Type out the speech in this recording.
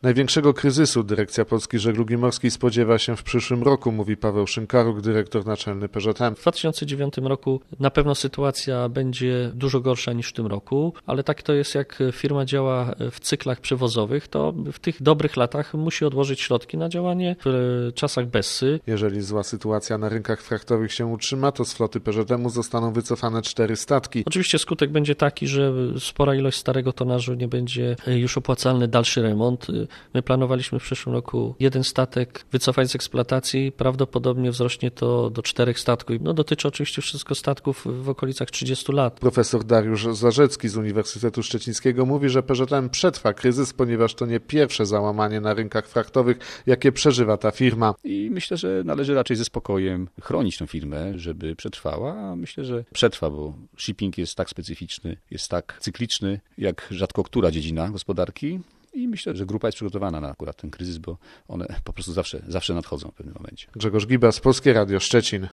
Największego kryzysu dyrekcja Polskiej Żeglugi Morskiej spodziewa się w przyszłym roku, mówi Paweł Szynkaruk, dyrektor naczelny PŻM. W 2009 roku na pewno sytuacja będzie dużo gorsza niż w tym roku, ale tak to jest, jak firma działa w cyklach przewozowych, to w tych dobrych latach musi odłożyć środki na działanie w czasach bessy. Jeżeli zła sytuacja na rynkach frachtowych się utrzyma, to z floty PŻM-u zostaną wycofane 4 statki. Oczywiście skutek będzie taki, że spora ilość starego tonażu nie będzie już opłacalny dalszy remont. My planowaliśmy w przyszłym roku 1 statek wycofać z eksploatacji, prawdopodobnie wzrośnie to do 4 statków. Dotyczy oczywiście wszystko statków w okolicach 30 lat. Profesor Dariusz Zarzecki z Uniwersytetu Szczecińskiego mówi, że PŻM przetrwa kryzys, ponieważ to nie pierwsze załamanie na rynkach frachtowych, jakie przeżywa ta firma. I myślę, że należy raczej ze spokojem chronić tę firmę, żeby przetrwała, a myślę, że przetrwa, bo shipping jest tak specyficzny, jest tak cykliczny, jak rzadko która dziedzina gospodarki. I myślę, że grupa jest przygotowana na akurat ten kryzys, bo one po prostu zawsze nadchodzą w pewnym momencie. Grzegorz Gibas, Polskie Radio Szczecin.